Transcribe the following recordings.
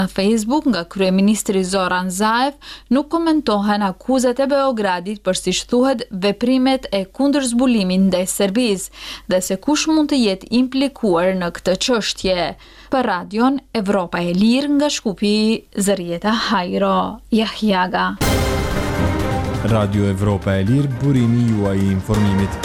Në Facebook nga kryeministri Zoran Zaev nuk komentohen akuzat e Beogradit për si thuhet veprimet e kundërzbulimit ndaj Serbisë dhe se kush mund të jetë implikuar në këtë çështje. Për radion Evropa e Lirë nga Shkupi, Zërieta Hajro Jahjaga. Radio Evropa e Lirë, burimi juaj I informimit.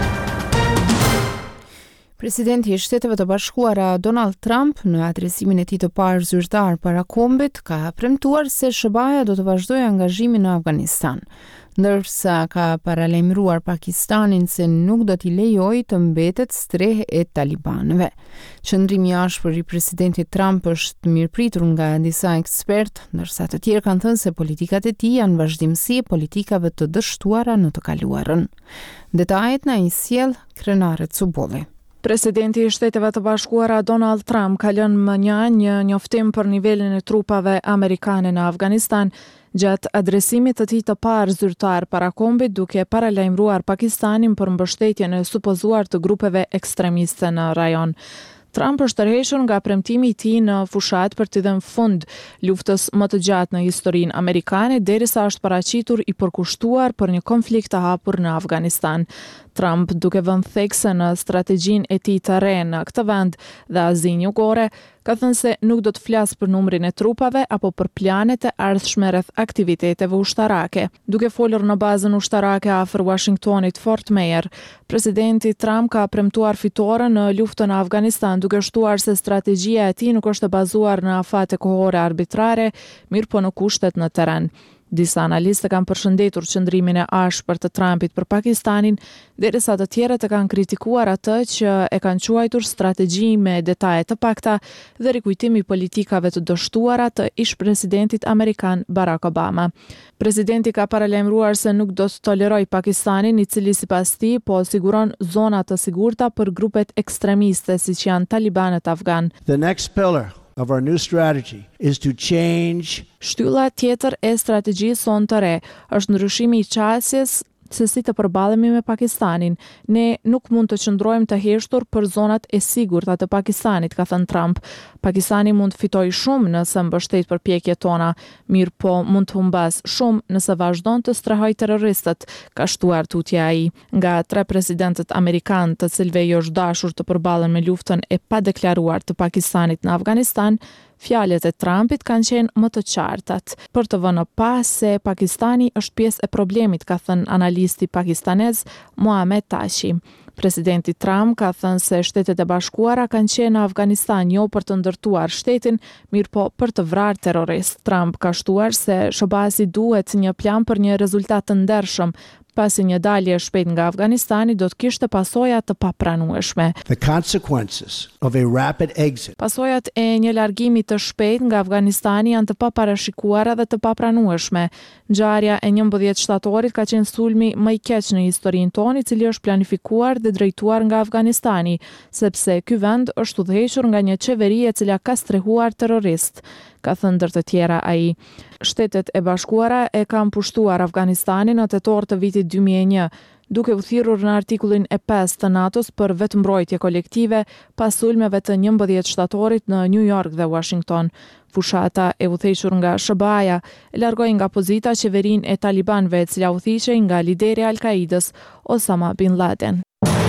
Presidenti I Shteteve të Bashkuara Donald Trump në adresimin e tij të parë zyrtar para kombit ka premtuar se SBA-ja do të vazhdojë angazhimin në Afganistan, ndërsa ka paralajmëruar Pakistanin se nuk do t'i lejojë të mbetet strehë e talibanëve. Qëndrimi I ashpër I presidentit Trump është mirëpritur nga disa ekspertë, ndërsa të tjerë kanë thënë se politikat e tij janë vazhdimsi e politikave të dështuara në të kaluarën. Detajet na I sjell Krenare Cubolli. Presidenti I Shteteve të Bashkuara Donald Trump ka lënë më një njoftim për nivelin e trupave amerikane në Afganistan gjatë adresimit të tij të parë zyrtar para kombit, duke paralajmëruar Pakistanin për mbështetjen e supozuar të grupeve ekstremiste në rajon. Trump është tërhequr nga premtimi I tij në fushat për të dhënë fund luftës më të gjatë në historinë amerikane, derisa është paraqitur I përkushtuar për një konflikt të hapur në Afganistan. Trump, duke vënë thekse në strategjinë e tij të re në këtë vend dhe Azinë Jugore, ka thënë se nuk do të flasë për numrin e trupave apo për planet e ardhshme rreth aktiviteteve ushtarake. Duke folur në bazën ushtarake afër Washingtonit Fort Meyer, presidenti Trump ka premtuar fitore në luftën në Afganistan, duke shtuar se strategjia e tij nuk është e bazuar në afate kohore arbitrare, mirëpo në kushtet në terren. Disa analistë kanë përshëndetur qëndrimin e ashpër të Trumpit për Pakistanin, derisa të tjerët e kanë kritikuar atë që e kanë quajtur strategji me detaje të pakta dhe rikujtim I politikave të dështuara të ish-presidentit amerikan Barack Obama. Presidenti ka paralajmëruar se nuk do të tolerojë Pakistanin, I cili sipas tij po siguron zona të sigurta për grupet ekstremiste siç janë talibanët afgan. The next pillar of our new strategy is to change. Shtylla tjetër e strategjisë sonë të re është ndryshimi I qasjes se si të përballemi me Pakistanin. Ne nuk mund të qëndrojmë të heshtur për zonat e sigurta të Pakistanit, ka thënë Trump. Pakistani mund të fitojë shumë nëse mbështet përpjekjet tona, mirë po mund të humbas shumë nëse vazhdon të strehojë terroristët, ka shtuar tutje ai. Nga 3 presidentët amerikan të cilëve I është dashur të përballen me luftën e padeklaruar të Pakistanit në Afganistan, fjalët e Trumpit kanë qenë më të qartat. Për të vënë pas se Pakistani është pjesë e problemit, ka thënë analisti pakistanez Mohamed Tashi. Presidenti Trump ka thënë se Shtetet e Bashkuara kanë qenë në Afganistan jo për të ndërtuar shtetin, mirë po për të vrarë terrorist. Trump ka shtuar se SBA-si duhet një plan për një rezultat të ndershëm, pasi një dalje shpejt nga Afganistani do të kishte pasoja të papranueshme. The consequences of a rapid exit. Pasojat e një largimi të shpejt nga Afganistani janë të paparashikuara dhe të papranueshme. Ngjarja e 11 shtatorit ka qenë sulmi më I keq në historinë tonë, I cili është planifikuar dhe drejtuar nga Afganistani, sepse ky vend është udhëhequr nga një qeveri e cila ka strehuar terrorist, ka thënë ndër të tjera ai. Shtetet e Bashkuara e kanë pushtuar Afganistanin në tetor të vitit 2001, duke u thirrur në artikullin e 5 të NATO-s për vetëmbrojtje kolektive pas sulmeve të 11 shtatorit në New York dhe Washington. Fushata e udhëhequr nga SBA-ja e largoi nga pozita qeverinë e talibanëve, e cila udhëhiqej nga lideri i Al-Qaidës Osama bin Laden.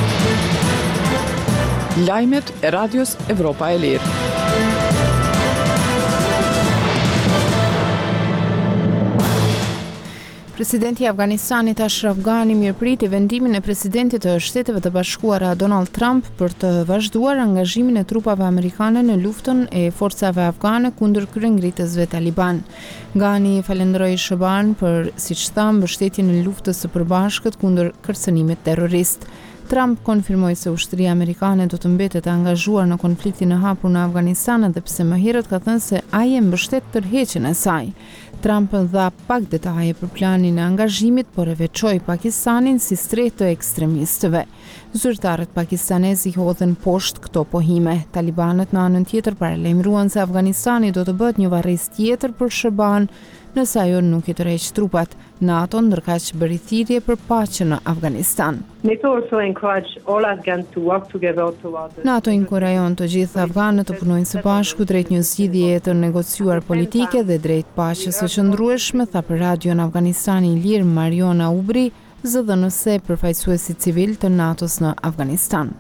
Lajmet e Radios Evropa e Lirë. Presidenti I Afganistanit Ashraf Ghani mirëpriti vendimin e presidentit të Shteteve të Bashkuara Donald Trump për të vazhduar angazhimin e trupave amerikane në luftën e forcave afgane kundër kryengritësve taliban. Ghani falenderoi SBA-n për, siç tha, mbështetjen e luftës së përbashkët kundër kërcënimit terrorist. Trump konfirmoi se ushtria amerikane do të mbetet e angazhuar në konfliktin e hapur në Afganistan, edhe pse më herët ka thënë se ai e mbështet tërheqjen e saj. Trump dha pak detaje për planin e angazhimit, por e veçoi Pakistanin si strehë të ekstremistëve. Zyrtarët pakistanez I hodhen poshtë këto pohime. Talibanët në anën tjetër paralajmëruan se Afganistani do të bëhet një varrezë tjetër për SBA-n, nëse ajo nuk I tërheq trupat. NATO ndërkaq bëri thirrje për paqe në Afganistan. NATO inkurajon të gjithë afganët të punojnë së bashku drejt një zgjidhjeje të negociuar politike dhe drejt paqes së qëndrueshme, tha për Radio në Afganistani I Lirë Mariona Ubri, ZDNS përfaqësuesi civil të NATO-s në Afganistan.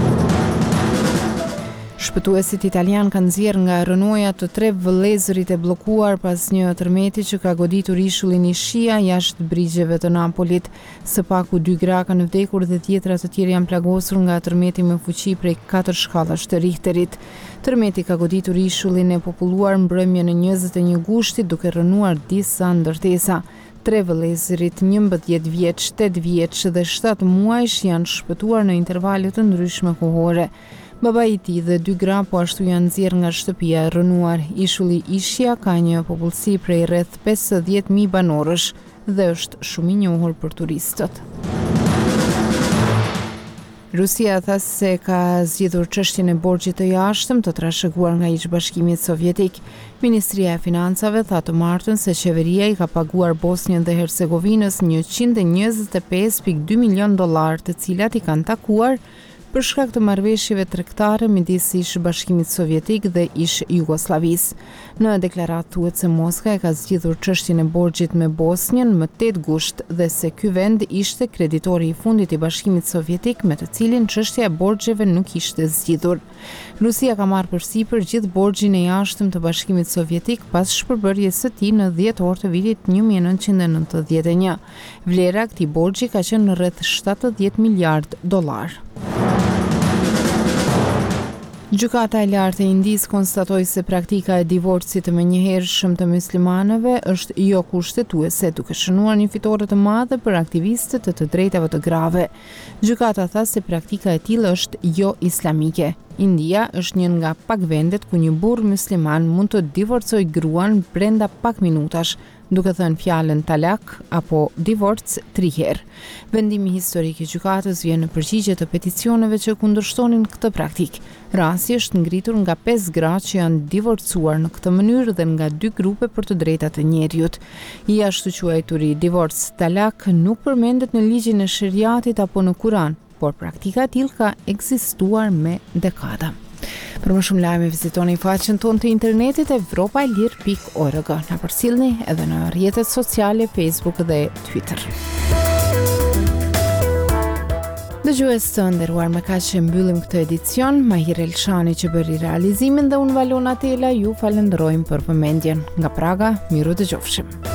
Shpëtuesit italian kanë nxjerrë nga rënoja të 3 vëllezërit e bllokuar pas një tërmeti që ka goditur ishullin I Shia jashtë brigjeve të Napolit. Së paku 2 gra kanë vdekur dhe tjetra të tjerë janë plagosur nga tërmeti me fuqi prej 4 shkallash të Richterit. Tërmeti ka goditur ishullin e populluar mbrëmjen e 21 gushtit duke rënuar disa ndërtesa. 3 vëllezërit 11 vjeç, 8 vjeç dhe 7 muajsh janë shpëtuar në intervale të ndryshme kohore. Baba I tij dhe 2 gra po ashtu janë nxjerrë nga shtëpia e rënuar. Ishulli Ishia ka një popullsi prej rreth 50.000 banorësh dhe është shumë I njohur për turistët. Rusia tha se ka zgjidhur çështjen e borxhit të jashtëm të trashëguar nga ish-bashkimi sovjetik. Ministria e Financave tha të martën se qeveria I ka paguar Bosnjën dhe Hercegovinës $125.2 milion, të cilat I kanë takuar për shkak të marrëveshjeve tregtare midis ish-bashkimit sovjetik dhe ish-Jugosllavisë. Në deklaratë thuhet se Moska e ka zgjidhur çështjen e borxhit me Bosnjën më 8 gusht dhe se ky vend ishte kreditori I fundit I Bashkimit Sovjetik me të cilin çështja e borxheve nuk ishte zgjidhur. Rusia ka marrë përsipër gjithë borxhin e jashtëm të Bashkimit Sovjetik pas shpërbërjes së tij në dhjetor të vitit 1991. Vlera e këtij borxhi ka qenë rreth $70 miliard. Gjykata e lartë e Indisë konstatoi se praktika e divorcit të menjëhershëm të muslimanëve është jo kushtetuese, duke shënuar një fitore të madhe për aktivistët të drejtave të grave. Gjykata tha se praktika e tillë është jo islamike. India është një nga pak vendet ku një burr musliman mund të divorcojë gruan brenda pak minutash, duke thënë fjalën talak apo divorc 3 herë. Vendimi historik I gjykatës vjen në përgjigje të peticioneve që kundërshtonin këtë praktikë. Rasti është ngritur nga 5 gra që janë divorcuar në këtë mënyrë dhe nga 2 grupe për të drejtat të njeriut. I ashtu quajturi divorc talak nuk përmendet në ligjin e sheriatit apo në Kuran, por praktika e tillë ka ekzistuar me dekada. Për më shumë lajme vizitoni faqen tonë të internetit evropaelir.org. Na përcjellni edhe në rrjetet sociale Facebook dhe Twitter. Dëgjues të nderuar, me kaq që mbyllim këtë edicion. Mahir Elshani që bëri realizimin dhe unë Valona Tela ju falenderojmë për vëmendjen. Nga Praga, miru dëgjofshim.